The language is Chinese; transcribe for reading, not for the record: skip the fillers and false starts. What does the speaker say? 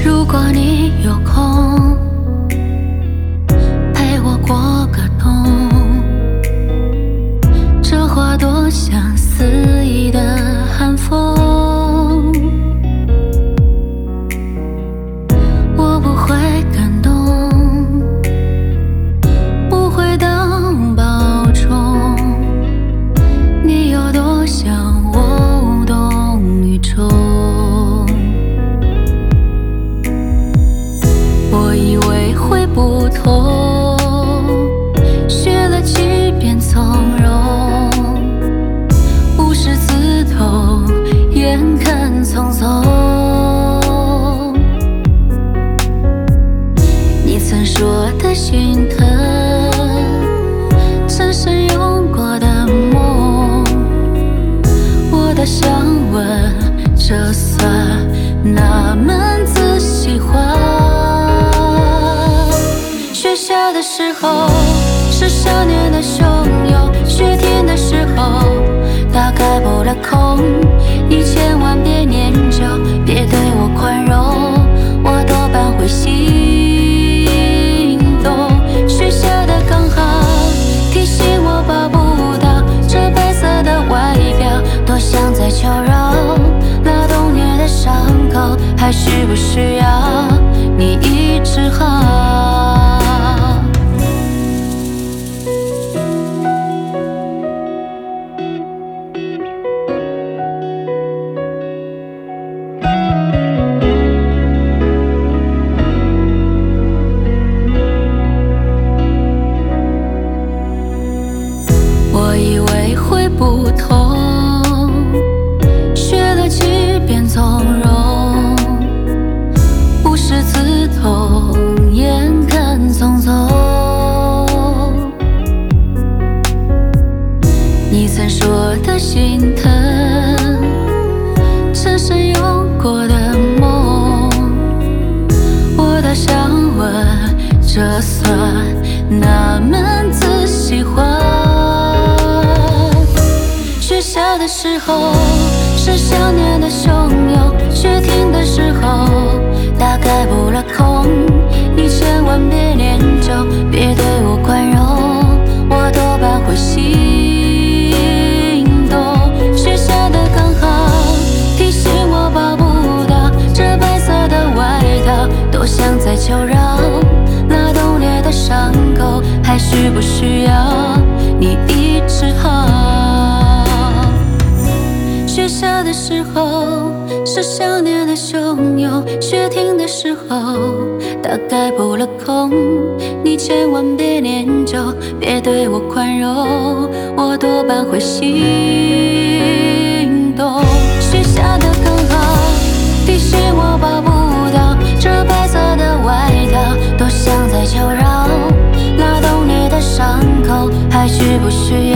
如果你有空，陪我过个冬，这话多像肆意的寒风，我不会感动，不会当保重，你有多想我无动于衷。我以为会不同，学了几遍从容，无师自通，眼看匆匆。你曾说的心疼，曾深拥过的梦，我的想问，这算哪门子喜欢？学校的时候是少年的汹涌，学甜的时候大概补了空，你千万别念旧，别对我宽容，我多半会心动。学校的刚好提醒我保不到这白色的外表，多想再求饶，那冬年的伤口还需不需要你医治好？我以为会不同，学了几遍从容，无师自通，眼看匆匆。你曾说的心疼，曾深拥过的梦，我倒想问，这算哪门子喜欢？学校的时候是少年的汹涌，学甜的时候大概补了空，你千万别念旧，别对我宽容，我多半会心动。学校的刚好提醒我保不到这白色的外套，多想再求饶，那冻裂的伤口还需不需要你医治好？学校的时候是少年的汹涌，学甜的时候大概补了空，你千万别念旧，别对我宽容，我多半会心动。学校的刚好提醒我保不到这白色的外套，多想再求饶，那冻裂的伤口还需不需要